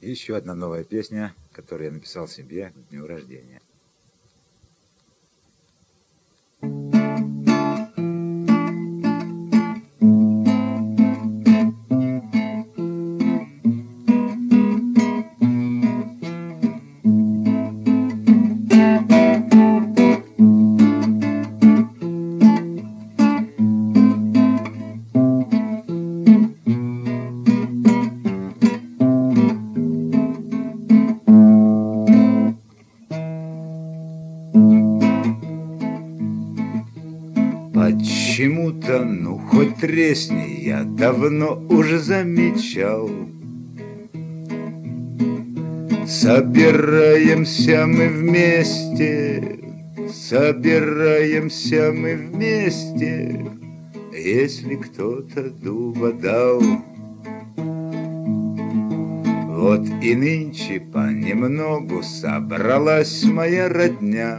И еще одна новая песня, которую я написал себе к дню рождения. Почему-то, ну хоть тресни, я давно уже замечал. Собираемся мы вместе, собираемся мы вместе, если кто-то дуба дал. Вот и нынче понемногу собралась моя родня.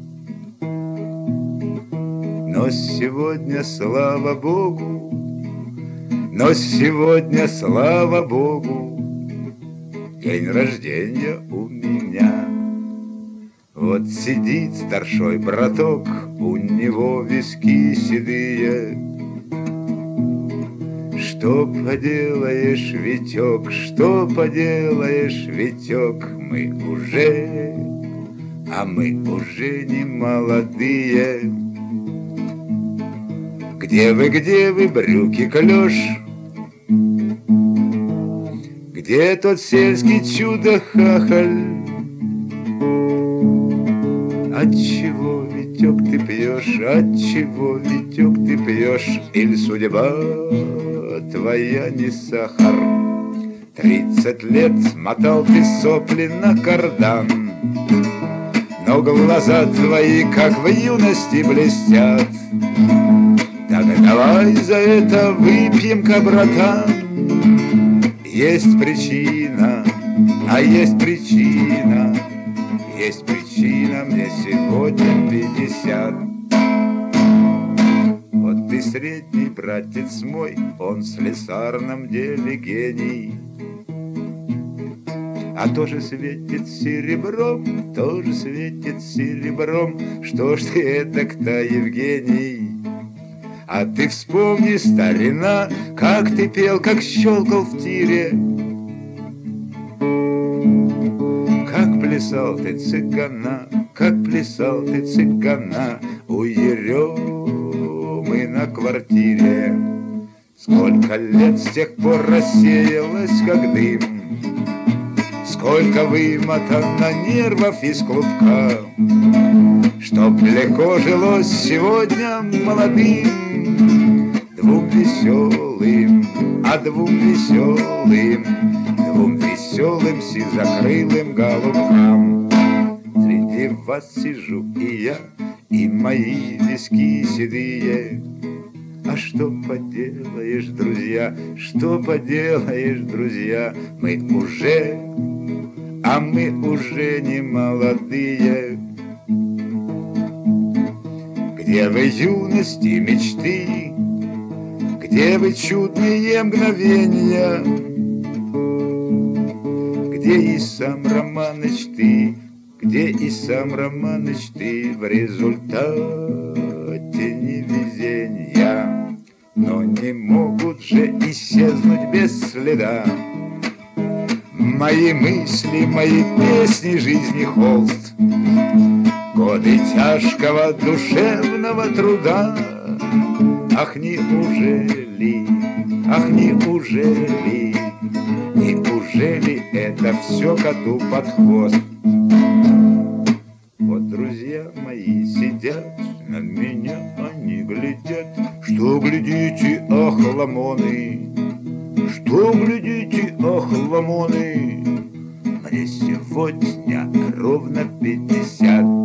Но сегодня, слава Богу, но сегодня, слава Богу, день рождения у меня. Вот сидит старшой браток, у него виски седые. Что поделаешь, Витек, что поделаешь, Витек, мы уже не молодые. Где вы, брюки клёш? Где тот сельский чудо-хахаль? Отчего, Витек, ты пьешь? Отчего, Витек, ты пьешь? Иль судьба твоя не сахар? 30 лет мотал ты сопли на кардан, но глаза твои, как в юности, блестят. Так давай за это выпьем-ка, братан. Есть причина, есть причина, есть причина, мне сегодня 50. Вот ты средний братец мой, он в слесарном деле гений, а тоже светит серебром, тоже светит серебром. Что ж ты эдак-то, Евгений? А ты вспомни, старина, как ты пел, как щелкал в тире, как плясал ты цыгана, как плясал ты цыгана у Еремы на квартире. Сколько лет с тех пор рассеялось, как дым, сколько вымотано нервов из клубка, чтоб легко жилось сегодня молодым, двум веселым, двум веселым сизокрылым голубкам. Среди вас сижу и я, и мои виски седые. А что поделаешь, друзья, что поделаешь, друзья, мы уже не молодые. Где вы, юности мечты, где вы, чудные мгновения, где и сам Романыч ты, где и сам Романыч ты в результате невезения. Но не могут же исчезнуть без следа мои мысли, мои песни, жизни холст, годы тяжкого душевного труда. Ах, неужели, неужели это все коту под хвост? Вот друзья мои сидят, на меня они глядят. Что глядите, охламоны, что глядите, охламоны? Мне сегодня ровно 50.